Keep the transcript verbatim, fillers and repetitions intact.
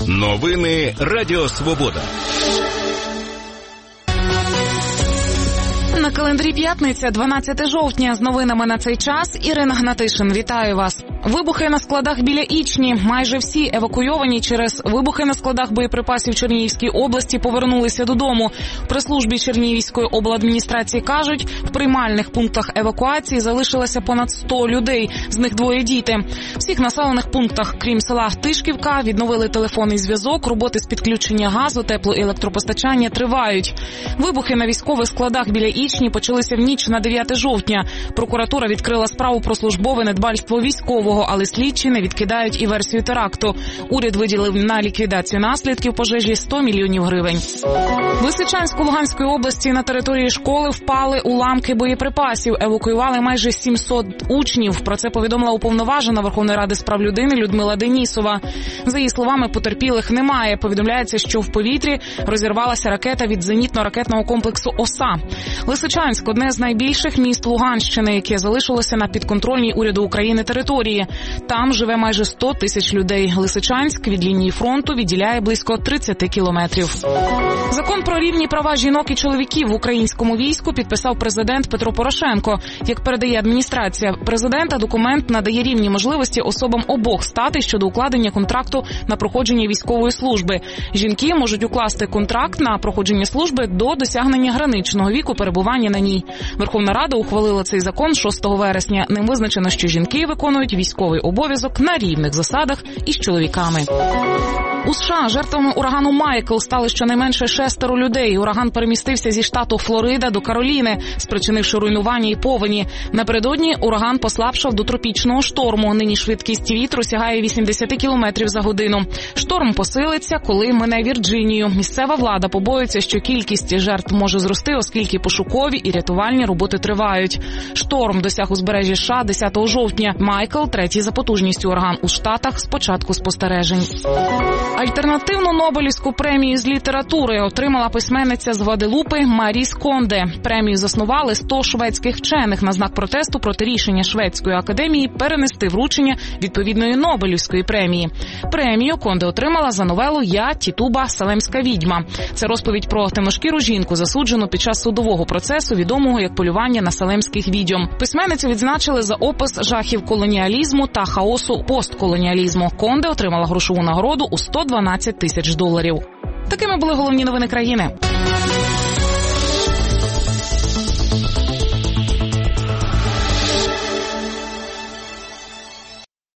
Новини Радіо Свобода. На календарі п'ятниця, дванадцяте жовтня. З новинами на цей час Ірина Гнатишин. Вітаю вас. Вибухи на складах біля Ічні. Майже всі евакуйовані через вибухи на складах боєприпасів Чернігівській області повернулися додому. В прес-службі Чернігівської обладміністрації кажуть, в приймальних пунктах евакуації залишилося понад сто людей, з них двоє діти. В всіх населених пунктах, крім села Тишківка, відновили телефонний зв'язок, роботи з підключення газу, тепло- і електропостачання тривають. Вибухи на військових складах біля Ічні почалися в ніч на дев'яте жовтня. Прокуратура відкрила справу про службове недбальство військового, але слідчі не відкидають і версію теракту. Уряд виділив на ліквідацію наслідків пожежі сто мільйонів гривень. В Лисичанську-Луганської області на території школи впали уламки боєприпасів. Евакуювали майже сімсот учнів. Про це повідомила уповноважена Верховної Ради з прав людини Людмила Денісова. За її словами, потерпілих немає. Повідомляється, що в повітрі розірвалася ракета від зенітно-ракетного комплексу «Оса». Лисичанськ – одне з найбільших міст Луганщини, яке залишилося на підконтрольній уряду України території. Там живе майже сто тисяч людей. Лисичанськ від лінії фронту відділяє близько тридцять кілометрів. Закон про рівні права жінок і чоловіків в українському війську підписав президент Петро Порошенко. Як передає адміністрація президента, документ надає рівні можливості особам обох статей щодо укладення контракту на проходження військової служби. Жінки можуть укласти контракт на проходження служби до досягнення граничного віку перебування на ній. Верховна Рада ухвалила цей закон шостого вересня. Ним визначено, що жінки виконують військовий обов'язок на рівних засадах із чоловіками. У США жертвами урагану Майкл стали щонайменше шестеро людей. Ураган перемістився зі штату Флорида до Кароліни, спричинивши руйнування і повені. Напередодні ураган послабшав до тропічного шторму. Нині швидкість вітру сягає вісімдесят кілометрів за годину. Шторм посилиться, коли мине Вірджинію. Місцева влада побоюється, що кількість жертв може зрости, оскільки пошукові і рятувальні роботи тривають. Шторм досяг узбережжя США десятого жовтня. Майкл – третій за потужністю ураган у Штатах з початку спостережень. Альтернативну Нобелівську премію з літератури отримала письменниця з Гваделупи Маріс Конде. Премію заснували сто шведських вчених на знак протесту проти рішення Шведської академії перенести вручення відповідної Нобелівської премії. Премію Конде отримала за новелу «Я, Тітуба, Салемська відьма». Це розповідь про темношкіру жінку, засуджену під час судового процесу, відомого як полювання на салемських відьом. Письменницю відзначили за опис жахів колоніалізму та хаосу постколоніалізму. Конде отримала грошову нагороду у сто дванадцять тисяч доларів. Такими були головні новини країни.